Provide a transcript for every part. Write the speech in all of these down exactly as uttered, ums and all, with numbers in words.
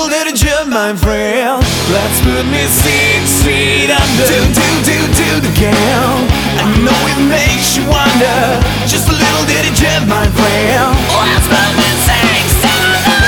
little dirty jump, my friend. Let's put me six feet under. Do, do, do, do the girl. I know it makes you wonder. Just a little dirty jump, my friend. Let's put me six feet under.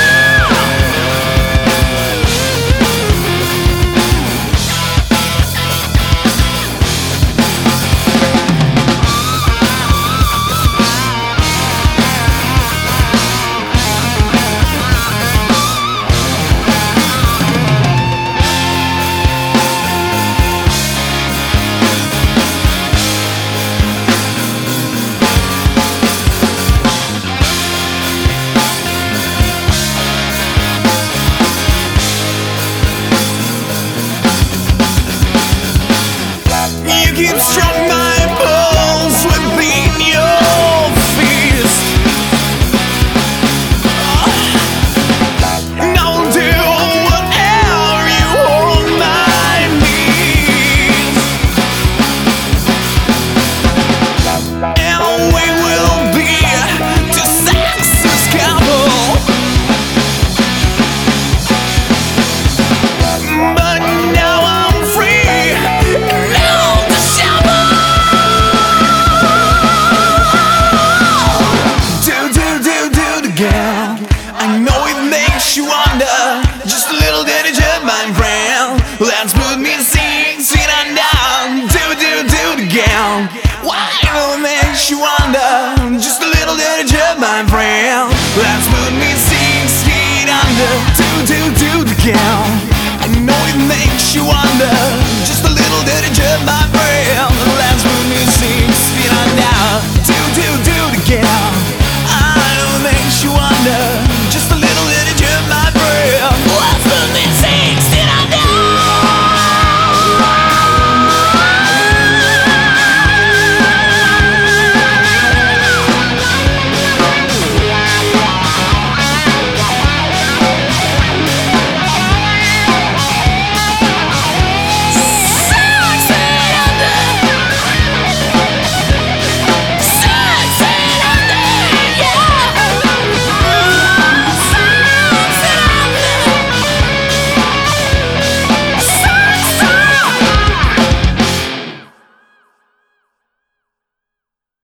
You keep struck my pulse within your fist. And I'll do whatever you hold my knees. And we will be two sexless couple. But now I'm free. Now I know it makes you wonder. Just a little dirty jump, my friend. Let's put me six feet under. Do, do, do it again. Why will it makes you wonder? Just a little dirty jump, my friend. Let's put me six feet under. Do, do, do it again. I know it makes you wonder.